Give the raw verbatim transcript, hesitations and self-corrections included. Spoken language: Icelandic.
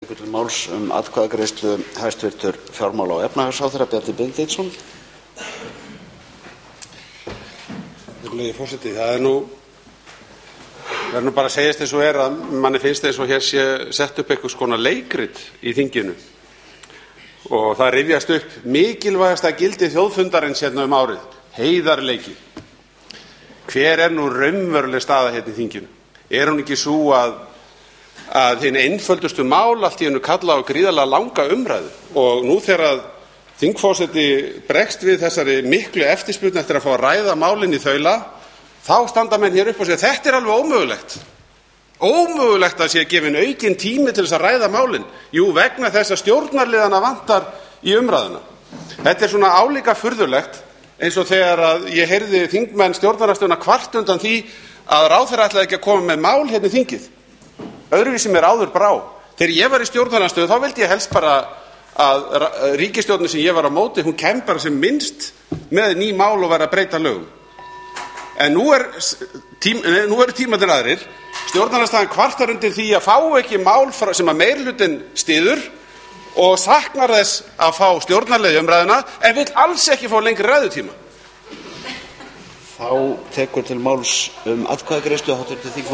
Til máls um atkvæðagreiðslu hæstvirtur fjármála- og efnahagsráðherra Bjarni Benediktsson. Virðulegi forseti, það er nú það er nú bara að segjast eins og er að manni finnst eins og hér sé sett upp einhvers konar leikrit í þinginu og það rifjast upp mikilvægasta gildi þjóðfundarins hérna um árið, heiðarleiki. Hver er nú raunveruleg staða hérna í þinginu? Er hún ekki sú að að hin einföldustu mál allt í einu kalla á gríðarlega langa umræðu og nú þegar þingforseti bregst við þessari miklu eftirspurn eftir að fá að ræða málin í þaula, þá standa menn hér upp og segja þetta er alveg ómögulegt. Ómögulegt að sé gefinn aukinn tími til þess að ræða málin. Jú, vegna þess að stjórnarliðana vantar í umræðuna. Þetta er svona álíka furðulegt eins og þegar að ég heyrði þingmenn stjórnarandstöðuna kvart undan því að ráðherra ætlaði ekki að koma með mál hérna í þingið. Öðruvísi mér áður brá. Þegar ég var í stjórnarandstöðu þá vildi ég helst bara að ríkisstjórnin sem ég var á móti, hún kæmi bara sem minnst með ný mál og væri að breyta lögum. En nú er tím, nú eru tímarnir aðrir. Stjórnarandstaðan kvartar undir því að fá ekki mál sem að meirihlutinn styður og saknar þess að fá stjórnarliða í umræðuna en vill alls ekki fá lengri ræðutíma. Þá tekur til máls um atkvæðagreiðslu háttvirtur þingmaður